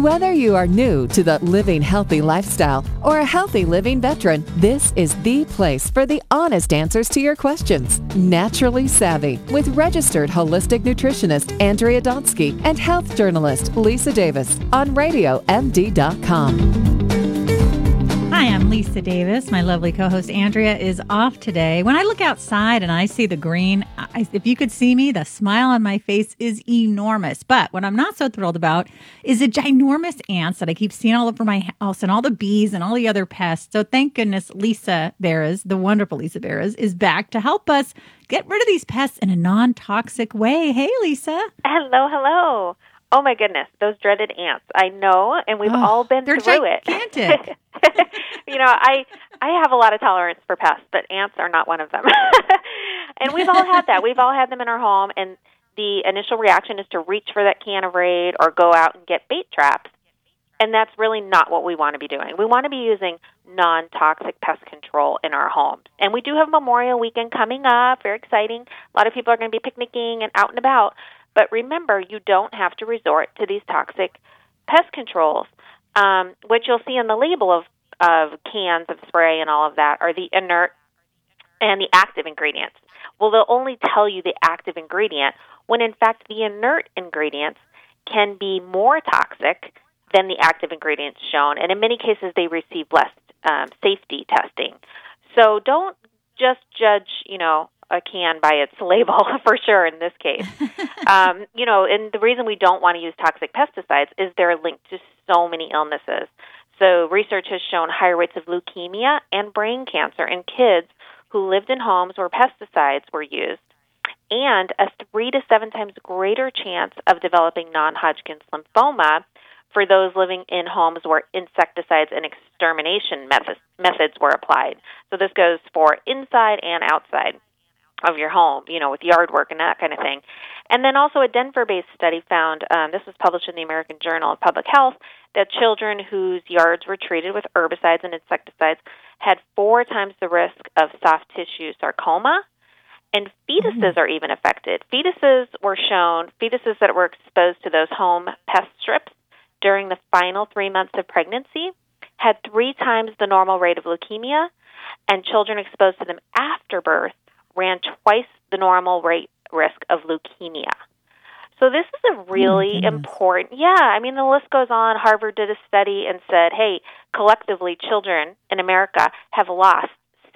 Whether you are new to the living healthy lifestyle or a healthy living veteran, this is the place for the honest answers to your questions. Naturally Savvy with registered holistic nutritionist Andrea Donsky and health journalist Lisa Davis on RadioMD.com. Hi, I'm Lisa Davis. My lovely co-host Andrea is off today. When I look outside and I see the green, if you could see me, the smile on my face is enormous. But what I'm not so thrilled about is the ginormous ants that I keep seeing all over my house and all the bees and all the other pests. So thank goodness Lisa Barras, the wonderful Lisa Barras, is back to help us get rid of these pests in a non-toxic way. Hey, Lisa. Hello, hello. Oh, my goodness. Those dreaded ants. I know, and we've all been through it. They're gigantic. I have a lot of tolerance for pests, but ants are not one of them. And we've all had that. We've all had them in our home, and the initial reaction is to reach for that can of Raid or go out and get bait traps, and that's really not what we want to be doing. We want to be using non-toxic pest control in our homes. And we do have Memorial Weekend coming up, very exciting. A lot of people are going to be picnicking and out and about. But remember, you don't have to resort to these toxic pest controls, which you'll see in the label of cans of spray and all of that are the inert and the active ingredients. Well, they'll only tell you the active ingredient when, in fact, the inert ingredients can be more toxic than the active ingredients shown. And in many cases, they receive less safety testing. So don't just judge, a can by its label, for sure, in this case. And the reason we don't want to use toxic pesticides is they're linked to so many illnesses. So research has shown higher rates of leukemia and brain cancer in kids who lived in homes where pesticides were used, and a 3 to 7 times greater chance of developing non-Hodgkin's lymphoma for those living in homes where insecticides and extermination methods were applied. So this goes for inside and outside of your home, with yard work and that kind of thing. And then also a Denver-based study found, this was published in the American Journal of Public Health, that children whose yards were treated with herbicides and insecticides had 4 times the risk of soft tissue sarcoma, and fetuses are even affected. Fetuses that were exposed to those home pest strips during the final 3 months of pregnancy had 3 times the normal rate of leukemia, and children exposed to them after birth ran twice the normal risk of leukemia. So this is a really important, the list goes on. Harvard did a study and said, hey, collectively children in America have lost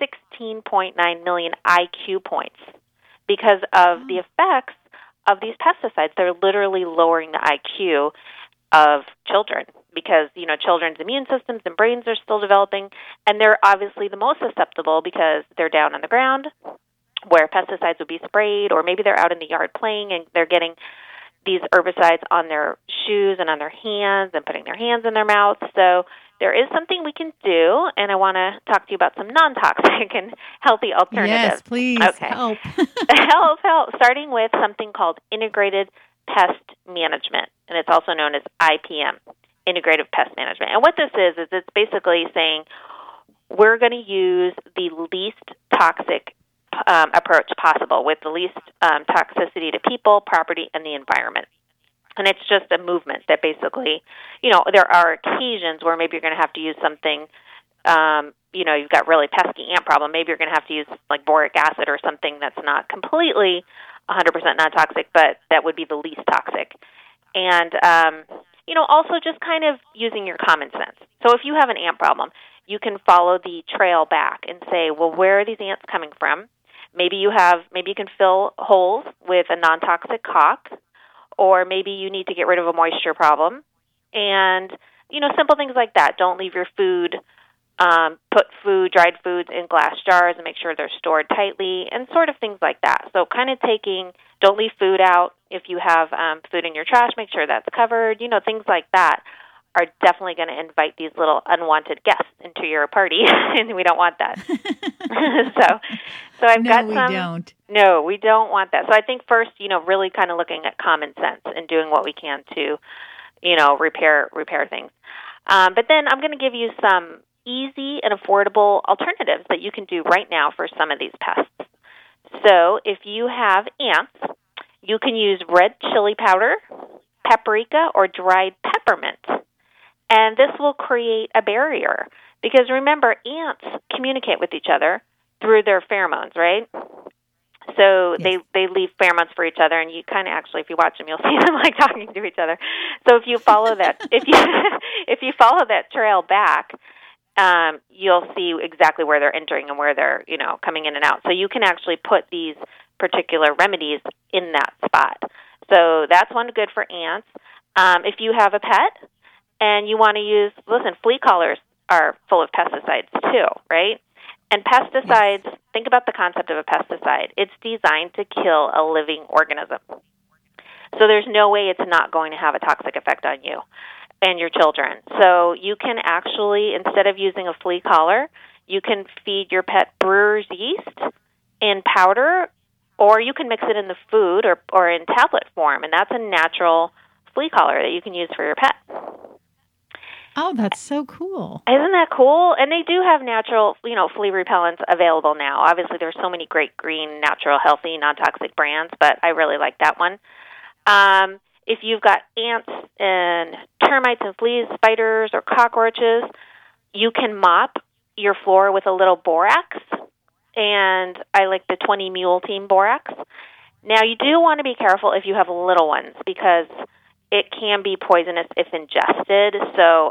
16.9 million IQ points because of the effects of these pesticides. They're literally lowering the IQ of children because, children's immune systems and brains are still developing, and they're obviously the most susceptible because they're down on the ground where pesticides would be sprayed, or maybe they're out in the yard playing and they're getting these herbicides on their shoes and on their hands and putting their hands in their mouths. So there is something we can do, and I want to talk to you about some non-toxic and healthy alternatives. Yes, please. Okay. Help. help. Starting with something called Integrated Pest Management, and it's also known as IPM, Integrated Pest Management. And what this is it's basically saying we're going to use the least toxic approach possible with the least toxicity to people, property, and the environment. And it's just a movement that basically, there are occasions where maybe you're going to have to use something, you've got really pesky ant problem. Maybe you're going to have to use like boric acid or something that's not completely 100% non-toxic, but that would be the least toxic. And, also just kind of using your common sense. So if you have an ant problem, you can follow the trail back and say, well, where are these ants coming from? Maybe you can fill holes with a non-toxic caulk, or maybe you need to get rid of a moisture problem. And, simple things like that. Don't leave your food, put dried foods in glass jars and make sure they're stored tightly, and sort of things like that. So kind of don't leave food out. If you have food in your trash, make sure that's covered. Things like that are definitely going to invite these little unwanted guests into your party, and we don't want that. So I've got some. No, we don't. No, we don't want that. So I think first, really kind of looking at common sense and doing what we can to, repair things. But then I'm going to give you some easy and affordable alternatives that you can do right now for some of these pests. So if you have ants, you can use red chili powder, paprika, or dried peppermint And this will create a barrier because remember, ants communicate with each other through their pheromones, right? So Yes. they leave pheromones for each other, and you kind of actually, if you watch them, you'll see them like talking to each other. So if you follow that, if you follow that trail back, you'll see exactly where they're entering and where they're coming in and out. So you can actually put these particular remedies in that spot. So that's one good for ants. If you have a pet and you want to use, flea collars are full of pesticides too, right? And pesticides, think about the concept of a pesticide. It's designed to kill a living organism. So there's no way it's not going to have a toxic effect on you and your children. So you can actually, instead of using a flea collar, you can feed your pet brewer's yeast in powder, or you can mix it in the food or in tablet form, and that's a natural flea collar that you can use for your pet. Oh, that's so cool. Isn't that cool? And they do have natural, flea repellents available now. Obviously, there's so many great green, natural, healthy, non-toxic brands, but I really like that one. If you've got ants and termites and fleas, spiders, or cockroaches, you can mop your floor with a little borax, and I like the 20 Mule Team borax. Now, you do want to be careful if you have little ones because it can be poisonous if ingested, so,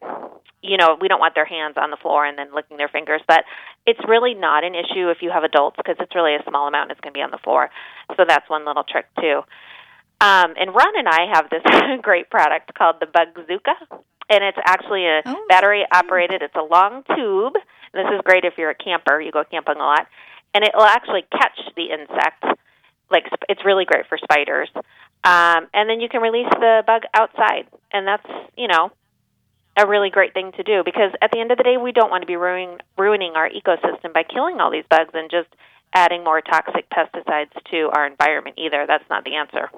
we don't want their hands on the floor and then licking their fingers, but it's really not an issue if you have adults because it's really a small amount that's going to be on the floor, so that's one little trick, too. And Ron and I have this great product called the Bugzooka, and it's actually a battery-operated, it's a long tube. This is great if you're a camper, you go camping a lot, and it will actually catch the insect. It's really great for spiders. And then you can release the bug outside, and that's, a really great thing to do because at the end of the day, we don't want to be ruining our ecosystem by killing all these bugs and just adding more toxic pesticides to our environment either. That's not the answer.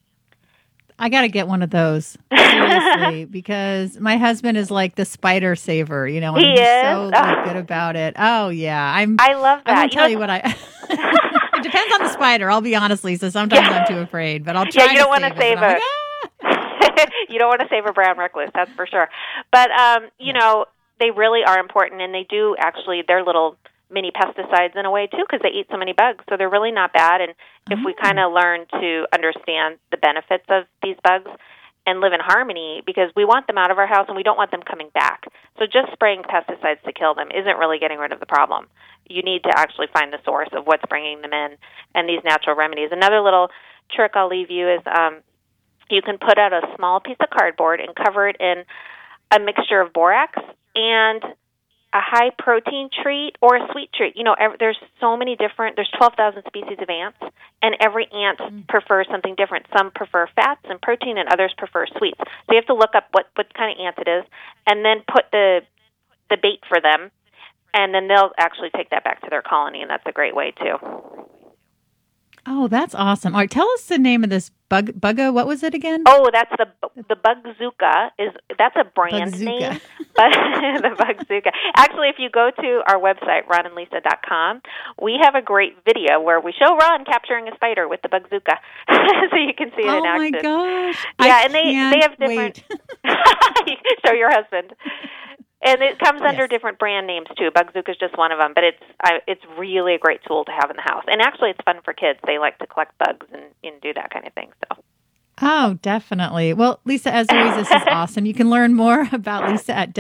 I got to get one of those, seriously, because my husband is like the spider saver, and he he's is? so good about it. Oh, yeah. I love that. I won't tell you what It depends on the spider, I'll be honest, Lisa. Sometimes I'm too afraid, but I'll try you don't want to save it. You don't want to save a brown recluse, that's for sure. But, they really are important, and they do actually, they're little mini pesticides in a way, too, because they eat so many bugs. So they're really not bad. And if we kind of learn to understand the benefits of these bugs and live in harmony, because we want them out of our house and we don't want them coming back. So just spraying pesticides to kill them isn't really getting rid of the problem. You need to actually find the source of what's bringing them in and these natural remedies. Another little trick I'll leave you is you can put out a small piece of cardboard and cover it in a mixture of borax and a high-protein treat or a sweet treat. There's so many different, there's 12,000 species of ants, and every ant prefers something different. Some prefer fats and protein, and others prefer sweets. So you have to look up what kind of ant it is, and then put the bait for them, and then they'll actually take that back to their colony, and that's a great way, too. Oh, that's awesome. All right, tell us the name of this bugga. What was it again? Oh, that's the Bugzooka. That's a brand name. But the Bugzooka. Actually, if you go to our website, ronandlisa.com, we have a great video where we show Ron capturing a spider with the Bugzooka, so you can see it in action. Oh my gosh! Yeah, and they have different. Show your husband. And it comes under different brand names, too. Bugzooka is just one of them, but it's really a great tool to have in the house. And actually, it's fun for kids. They like to collect bugs and do that kind of thing. So. Oh, definitely. Well, Lisa, as always, this is awesome. You can learn more about Lisa at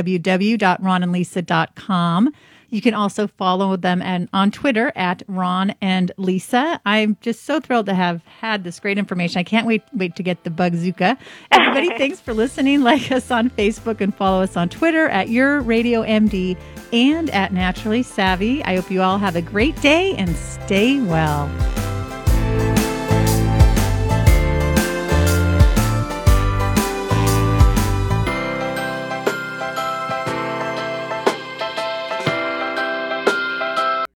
www.ronandlisa.com. You can also follow them on Twitter at Ron and Lisa. I'm just so thrilled to have had this great information. I can't wait to get the Bugzooka. Everybody, thanks for listening. Like us on Facebook and follow us on Twitter at Your Radio MD and at Naturally Savvy. I hope you all have a great day and stay well.